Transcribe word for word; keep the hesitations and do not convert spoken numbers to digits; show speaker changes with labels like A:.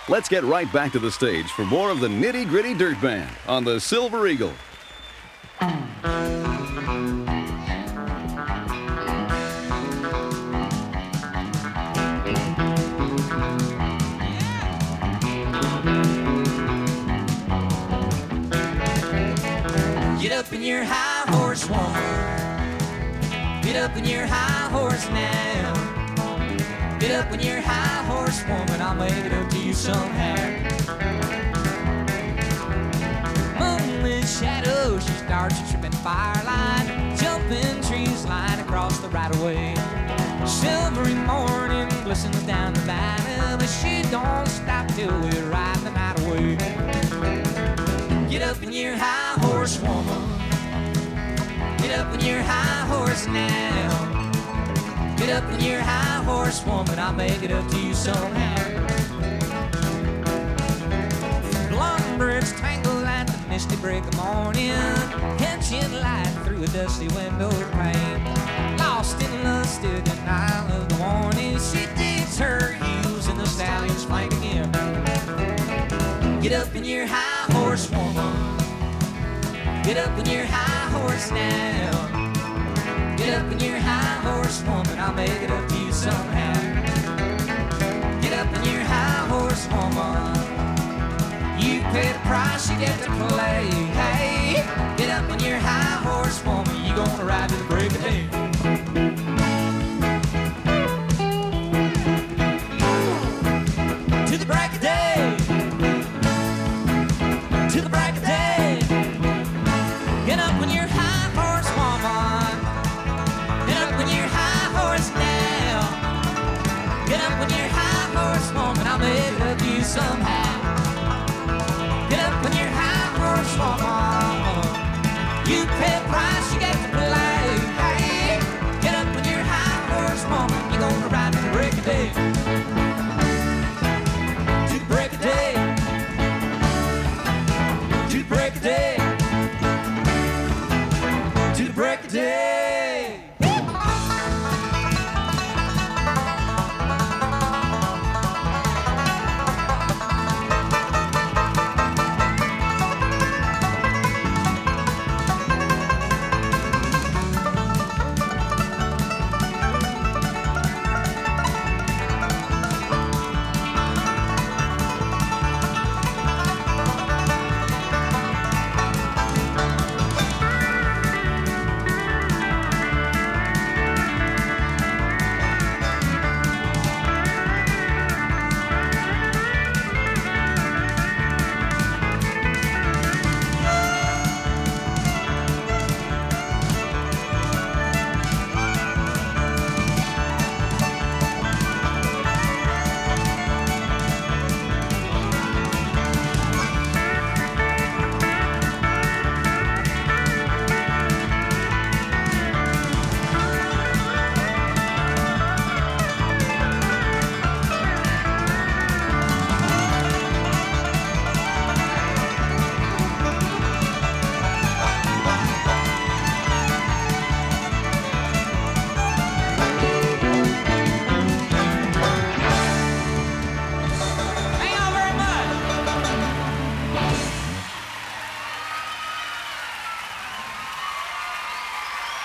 A: Let's get right back to the stage for more of the Nitty Gritty Dirt Band on the Silver Eagle.
B: Get up in your high horse, woman. Get up in your high horse now. Get up in your high horse, woman. I'll make it up to you somehow. Moonlit shadows, she starts tripping firelight, jumping trees, line across the right of way. Silvery morning glistens down the valley, but she don't stop till we ride the night away. Get up in your high horse, woman. Get up in your high horse now. Get up in your high horse, woman. I'll make it up to you somehow. Blonde braids tangled at the misty break of morning, catching light through a dusty window pane. Lost in lust in the denial of the warning, she digs her heels in the stallion's flank again. Get up in your high horse, woman. Get up in your high horse now. Get up in your high horse, woman. I'll make it up to you somehow. Get up in your high horse, woman. You pay the price, you get to play. Hey, get up in your high horse, woman. You gonna ride to the break of day. To the break of day. To the break of day. Get up on your high horse, woman. Get up on your high horse now. Get up on your high horse, woman. I'll make it up to you somehow. Get up on your high horse, woman.